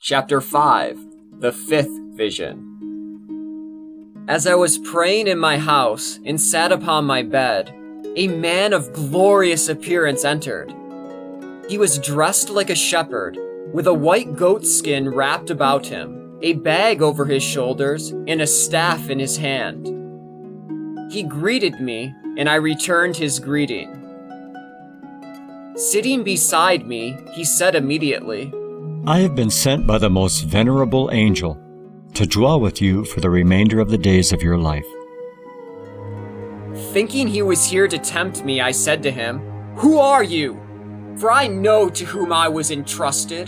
Chapter 5, The Fifth Vision. As I was praying in my house and sat upon my bed, a man of glorious appearance entered. He was dressed like a shepherd, with a white goat skin wrapped about him, a bag over his shoulders, and a staff in his hand. He greeted me, and I returned his greeting. Sitting beside me, he said immediately, "I have been sent by the most venerable angel to dwell with you for the remainder of the days of your life." Thinking he was here to tempt me, I said to him, "Who are you? For I know to whom I was entrusted."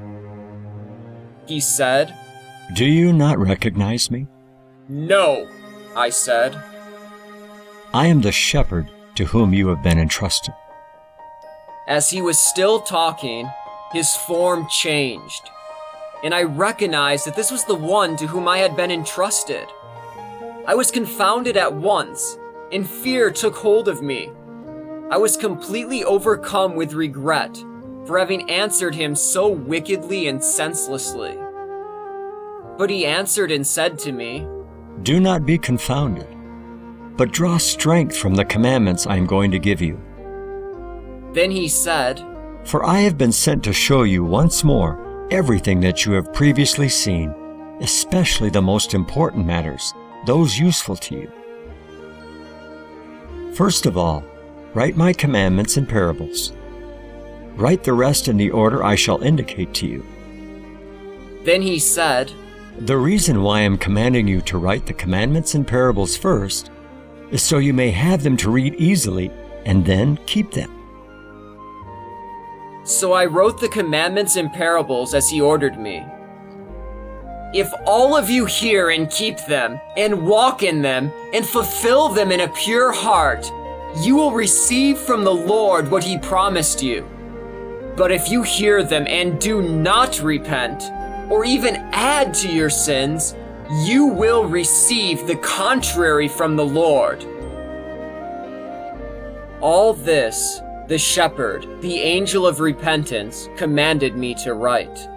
He said, "Do you not recognize me? "No," I said. I am the shepherd to whom you have been entrusted." As he was still talking, his form changed, and I recognized that this was the one to whom I had been entrusted. I was confounded at once, and fear took hold of me. I was completely overcome with regret for having answered him so wickedly and senselessly. But he answered and said to me, "Do not be confounded, but draw strength from the commandments I am going to give you." Then he said, "For I have been sent to show you once more everything that you have previously seen, especially the most important matters, those useful to you. First of all, write my commandments in parables. Write the rest in the order I shall indicate to you." Then he said, "The reason why I am commanding you to write the commandments in parables first is so you may have them to read easily and then keep them." So I wrote the commandments in parables as he ordered me. "If all of you hear and keep them, and walk in them, and fulfill them in a pure heart, you will receive from the Lord what he promised you. But if you hear them and do not repent, or even add to your sins, you will receive the contrary from the Lord." All this, the shepherd, the angel of repentance, commanded me to write.